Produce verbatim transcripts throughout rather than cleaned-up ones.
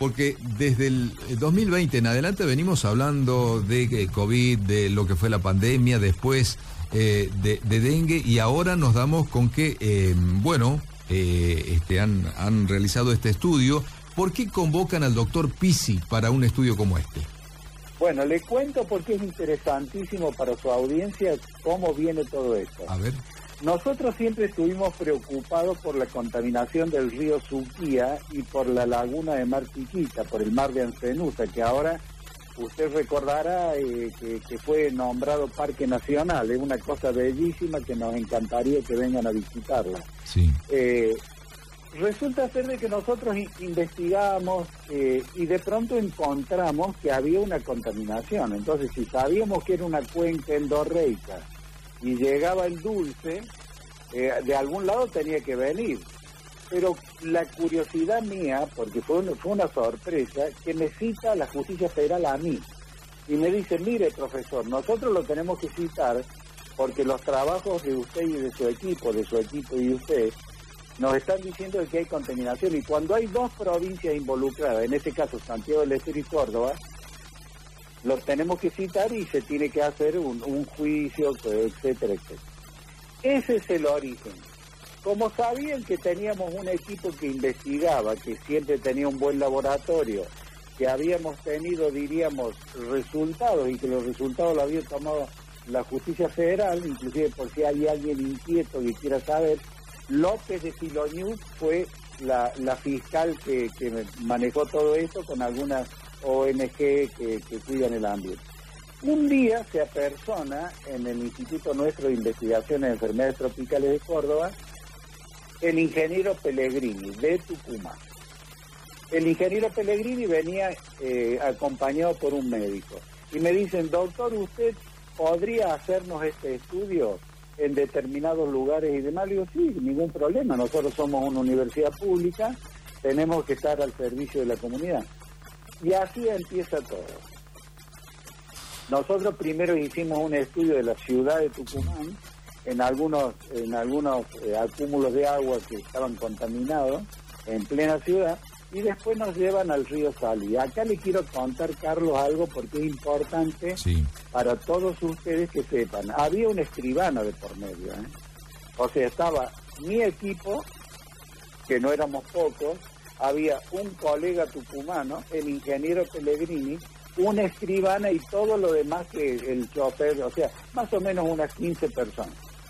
porque desde el dos mil veinte en adelante venimos hablando de COVID, de lo que fue la pandemia, después eh, de, de dengue, y ahora nos damos con que, eh, bueno, eh, este, han, han realizado este estudio. ¿Por qué convocan al doctor Pisi para un estudio como este? Bueno, le cuento porque es interesantísimo para su audiencia cómo viene todo esto. A ver. Nosotros siempre estuvimos preocupados por la contaminación del río Suquía y por la laguna de Mar Chiquita, por el mar de Ancenusa, que ahora usted recordará eh, que, que fue nombrado Parque Nacional. Es una cosa bellísima que nos encantaría que vengan a visitarla. Sí. Eh, resulta ser de que nosotros investigamos eh, y de pronto encontramos que había una contaminación. Entonces, si sabíamos que era una cuenca endorreica y llegaba el dulce, eh, de algún lado tenía que venir. Pero la curiosidad mía, porque fue, un, fue una sorpresa, que me cita la Justicia Federal a mí. Y me dice, mire, profesor, nosotros lo tenemos que citar porque los trabajos de usted y de su equipo, de su equipo y de usted, nos están diciendo que hay contaminación. Y cuando hay dos provincias involucradas, en este caso Santiago del Estero y Córdoba, los tenemos que citar y se tiene que hacer un, un juicio, etcétera, etcétera. Ese es el origen. Como sabían que teníamos un equipo que investigaba, que siempre tenía un buen laboratorio, que habíamos tenido, diríamos, resultados y que los resultados los había tomado la Justicia Federal, inclusive por si hay alguien inquieto que quiera saber, López de Filoñú fue la, la fiscal que, que manejó todo esto con algunas O N G que, que cuidan el ambiente. Un día se apersona en el Instituto Nuestro de Investigaciones de Enfermedades Tropicales de Córdoba el ingeniero Pellegrini, de Tucumán. El ingeniero Pellegrini venía eh, acompañado por un médico. Y me dicen, doctor, ¿usted podría hacernos este estudio en determinados lugares y demás? Le digo, sí, ningún problema. Nosotros somos una universidad pública, tenemos que estar al servicio de la comunidad. Y así empieza todo. Nosotros primero hicimos un estudio de la ciudad de Tucumán, en algunos en algunos eh, acúmulos de agua que estaban contaminados en plena ciudad, y después nos llevan al río Salí. Acá le quiero contar, Carlos, algo porque es importante sí. para todos ustedes que sepan. Había un escribano de por medio, ¿eh? O sea, estaba mi equipo, que no éramos pocos, había un colega tucumano, el ingeniero Pellegrini, una escribana y todo lo demás que el chofer, o sea, más o menos unas quince personas.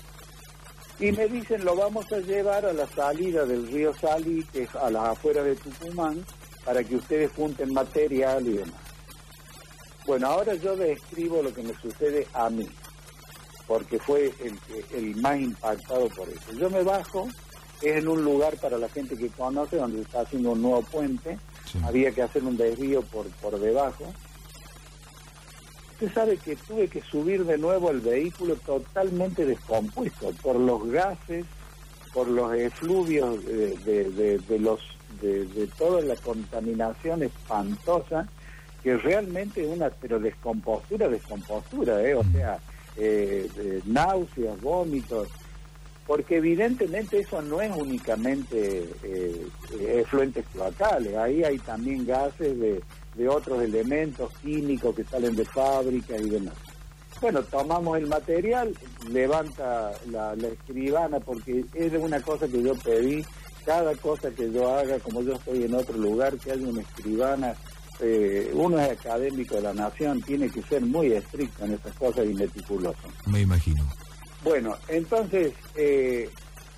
Y me dicen, lo vamos a llevar a la salida del río Salí, que es a las afueras de Tucumán, para que ustedes junten material y demás. Bueno, ahora yo describo lo que me sucede a mí, porque fue el, el más impactado por eso. Yo me bajo, es en un lugar para la gente que conoce, donde se está haciendo un nuevo puente, sí. había que hacer un desvío por, por debajo. Usted sabe que tuve que subir de nuevo el vehículo totalmente descompuesto por los gases, por los efluvios de, de, de, de los de, de toda la contaminación espantosa, que realmente es una pero descompostura, descompostura, ¿eh? O sea, eh, de náuseas, vómitos, porque evidentemente eso no es únicamente eh, efluentes cloacales, ahí hay también gases de de otros elementos químicos que salen de fábrica y demás. Bueno, tomamos el material, levanta la, la escribana, porque es una cosa que yo pedí, cada cosa que yo haga, como yo estoy en otro lugar, que haya una escribana, eh, uno es académico de la nación, tiene que ser muy estricto en esas cosas y meticuloso. Me imagino. Bueno, entonces, eh,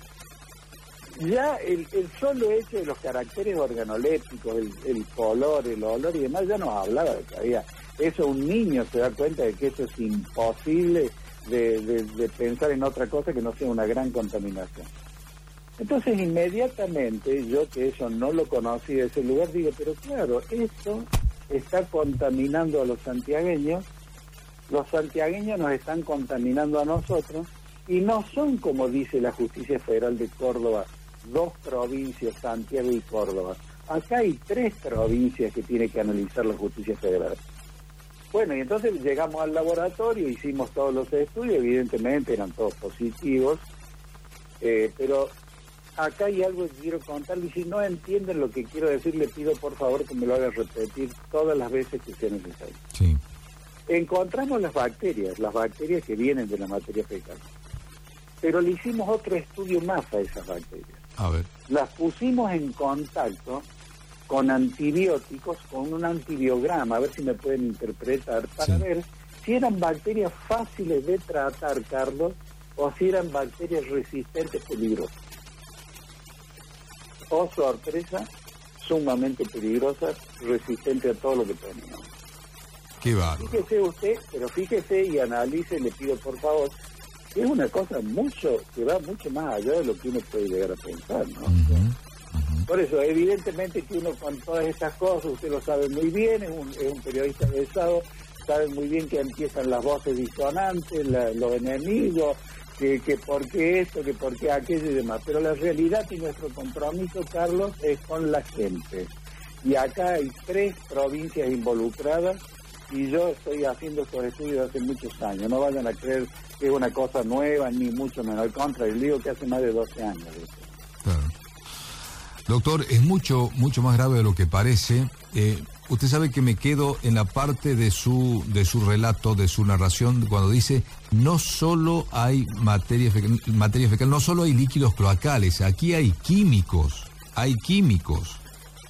ya el, el solo hecho de los caracteres organolépticos, el, el color, el olor y demás, ya nos hablaba de que había eso. Un niño se da cuenta de que eso es imposible de, de, de pensar en otra cosa que no sea una gran contaminación. Entonces inmediatamente yo, que eso no lo conocí de ese lugar, digo, pero claro, esto está contaminando a los santiagueños, los santiagueños nos están contaminando a nosotros, y no son, como dice la Justicia Federal de Córdoba, dos provincias, Santiago y Córdoba. Acá hay tres provincias que tiene que analizar la Justicia Federal. Bueno, y entonces llegamos al laboratorio, hicimos todos los estudios, evidentemente eran todos positivos, eh, pero acá hay algo que quiero contarles, y si no entienden lo que quiero decir, le pido por favor que me lo hagan repetir todas las veces que sea necesario. Sí. Encontramos las bacterias, las bacterias que vienen de la materia fecal, pero le hicimos otro estudio más a esas bacterias. A ver. Las pusimos en contacto con antibióticos, con un antibiograma, a ver si me pueden interpretar, para sí. ver si eran bacterias fáciles de tratar, Carlos, o si eran bacterias resistentes peligrosas. Oh, sorpresa, sumamente peligrosas, resistentes a todo lo que tenemos. Qué bárbaro. Fíjese usted, pero fíjese y analice, le pido por favor, que es una cosa mucho, que va mucho más allá de lo que uno puede llegar a pensar, ¿no? Uh-huh, uh-huh. Por eso, evidentemente que uno con todas estas cosas, usted lo sabe muy bien, es un, es un periodista versado, sabe muy bien que empiezan las voces disonantes, la, los enemigos, que, que por qué esto, que por qué aquello y demás. Pero la realidad y nuestro compromiso, Carlos, es con la gente. Y acá hay tres provincias involucradas, y yo estoy haciendo estos estudios hace muchos años. No vayan a creer que es una cosa nueva, ni mucho menos. Al contrario, digo que hace más de doce años. Claro. Doctor, es mucho, mucho más grave de lo que parece. Eh, usted sabe que me quedo en la parte de su, de su relato, de su narración, cuando dice, no solo hay materia fecal, materia fecal, no solo hay líquidos cloacales, aquí hay químicos, hay químicos.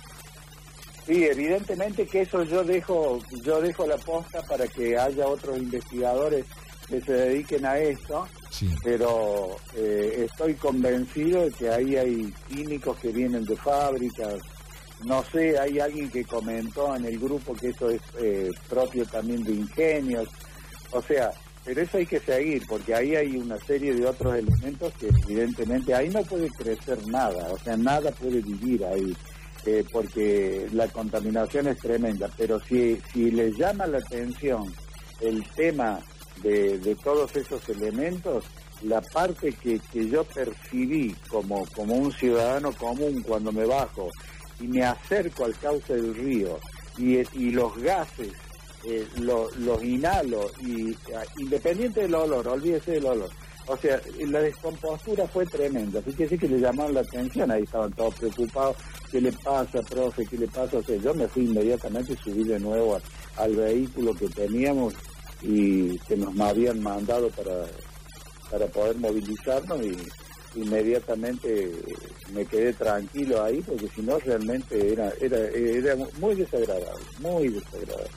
Sí, evidentemente que eso yo dejo, yo dejo la posta para que haya otros investigadores que se dediquen a esto, sí. pero eh, estoy convencido de que ahí hay químicos que vienen de fábricas. No sé, hay alguien que comentó en el grupo que eso es eh, propio también de ingenios, o sea, pero eso hay que seguir, porque ahí hay una serie de otros elementos que evidentemente ahí no puede crecer nada, o sea, nada puede vivir ahí. Eh, porque la contaminación es tremenda, pero si, si les llama la atención el tema de, de todos esos elementos, la parte que, que yo percibí como, como un ciudadano común cuando me bajo y me acerco al cauce del río y, y los gases, eh, lo, los inhalo, y independiente del olor, olvídese del olor. O sea, la descompostura fue tremenda, así que sí que le llamaron la atención, ahí estaban todos preocupados, ¿qué le pasa, profe? ¿Qué le pasa? O sea, yo me fui inmediatamente, subí de nuevo a, al vehículo que teníamos y que nos habían mandado para, para poder movilizarnos, y inmediatamente me quedé tranquilo ahí, porque si no realmente era, era, era muy desagradable, muy desagradable.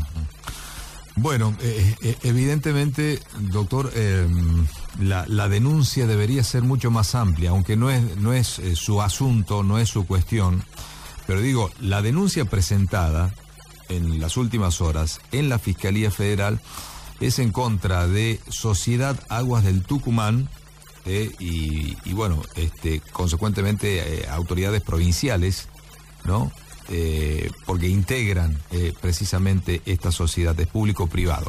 Bueno, eh, eh, evidentemente, doctor, eh, la, la denuncia debería ser mucho más amplia, aunque no es, no es eh, su asunto, no es su cuestión, pero digo, la denuncia presentada en las últimas horas en la Fiscalía Federal es en contra de Sociedad Aguas del Tucumán eh, y, y, bueno, este, consecuentemente eh, autoridades provinciales, ¿no? Eh, porque integran eh, precisamente esta sociedad, es público-privado.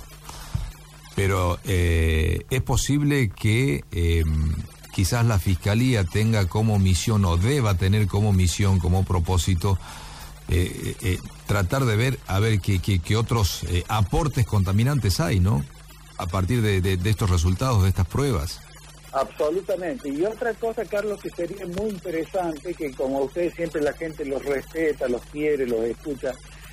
Pero eh, es posible que eh, quizás la Fiscalía tenga como misión, o deba tener como misión, como propósito, eh, eh, tratar de ver a ver qué, qué, qué otros eh, aportes contaminantes hay, ¿no? A partir de, de, de estos resultados, de estas pruebas. Absolutamente. Y otra cosa, Carlos, que sería muy interesante, que como ustedes siempre la gente los respeta, los quiere, los escucha,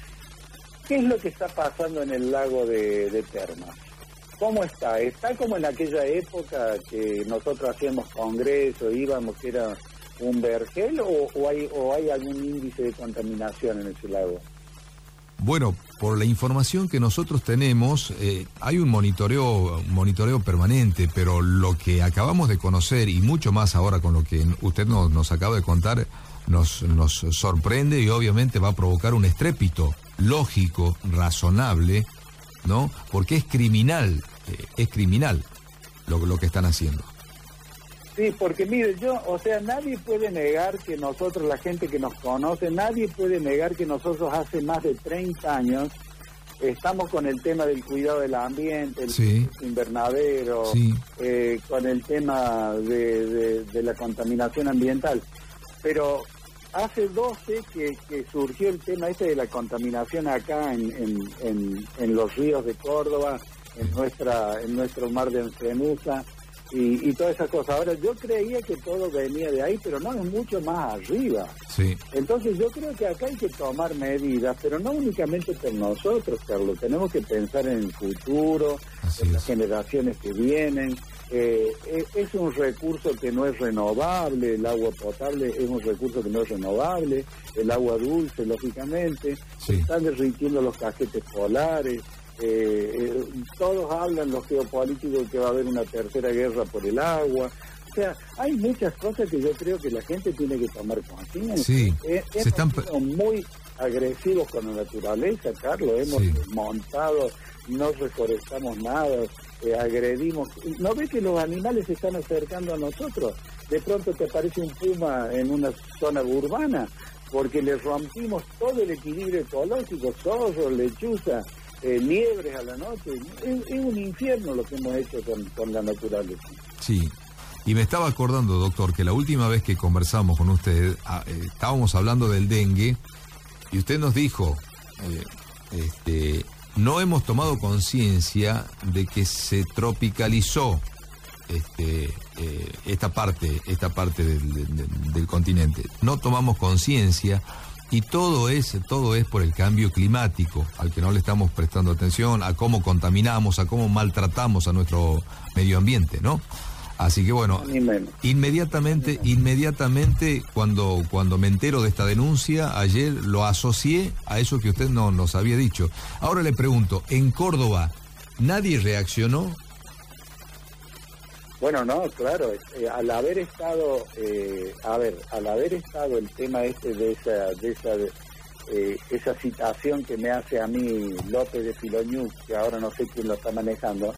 ¿qué es lo que está pasando en el lago de, de Termas? ¿Cómo está? ¿Está como en aquella época que nosotros hacíamos congreso, íbamos, que era un vergel, o, o, hay, o hay algún índice de contaminación en ese lago? Bueno, por la información que nosotros tenemos, eh, hay un monitoreo, un monitoreo permanente, pero lo que acabamos de conocer, y mucho más ahora con lo que usted nos, nos acaba de contar, nos, nos sorprende y obviamente va a provocar un estrépito lógico, razonable, ¿no? Porque es criminal, eh, es criminal lo, lo que están haciendo. Sí, porque mire, yo, o sea, nadie puede negar que nosotros, la gente que nos conoce, nadie puede negar que nosotros hace más de treinta años estamos con el tema del cuidado del ambiente, el sí. invernadero, sí. eh, con el tema de, de, de la contaminación ambiental. Pero hace doce que, que surgió el tema este de la contaminación acá en, en, en, en los ríos de Córdoba, en nuestra en nuestro mar de Encenusa. y, y todas esas cosas. Ahora, yo creía que todo venía de ahí, pero no, es mucho más arriba. Sí. Entonces yo creo que acá hay que tomar medidas, pero no únicamente por nosotros, Carlos, tenemos que pensar en el futuro, Así en es. las generaciones que vienen. Eh, es un recurso que no es renovable, el agua potable es un recurso que no es renovable, el agua dulce, lógicamente, Sí. están derritiendo los casquetes polares, eh, eh, todos hablan, los geopolíticos, que va a haber una tercera guerra por el agua. O sea, hay muchas cosas que yo creo que la gente tiene que tomar conciencia. Sí, Eh, se hemos están... sido muy agresivos con la naturaleza, Carlos, hemos Sí. montado, no reforestamos nada, eh, agredimos. ¿No ves que los animales se están acercando a nosotros? De pronto te aparece un puma en una zona urbana, porque le rompimos todo el equilibrio ecológico, zorros, lechuza, eh, liebres a la noche. Es, es un infierno lo que hemos hecho con, con la naturaleza. Sí, y me estaba acordando, doctor, que la última vez que conversamos con usted, ah, eh, estábamos hablando del dengue, y usted nos dijo, eh, este, no hemos tomado conciencia de que se tropicalizó este, eh, esta parte, esta parte del, del, del continente. No tomamos conciencia, y todo es, todo es por el cambio climático, al que no le estamos prestando atención, a cómo contaminamos, a cómo maltratamos a nuestro medio ambiente, ¿no? Así que bueno, Ni menos. inmediatamente, inmediatamente cuando, cuando me entero de esta denuncia, ayer lo asocié a eso que usted no nos había dicho. Ahora le pregunto, en Córdoba, ¿nadie reaccionó? Bueno, no, claro, eh, al haber estado, eh, a ver, al haber estado el tema este de esa, de esa, eh, esa citación que me hace a mí López de Filoñú, que ahora no sé quién lo está manejando,